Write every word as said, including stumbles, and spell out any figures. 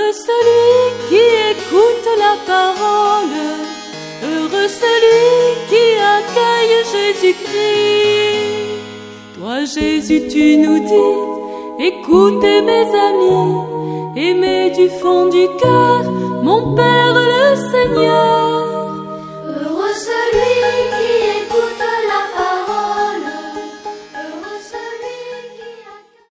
Heureux celui qui écoute la parole, heureux celui qui accueille Jésus-Christ. Toi Jésus, tu nous dis, écoutez mes amis, aimez du fond du cœur mon Père le Seigneur.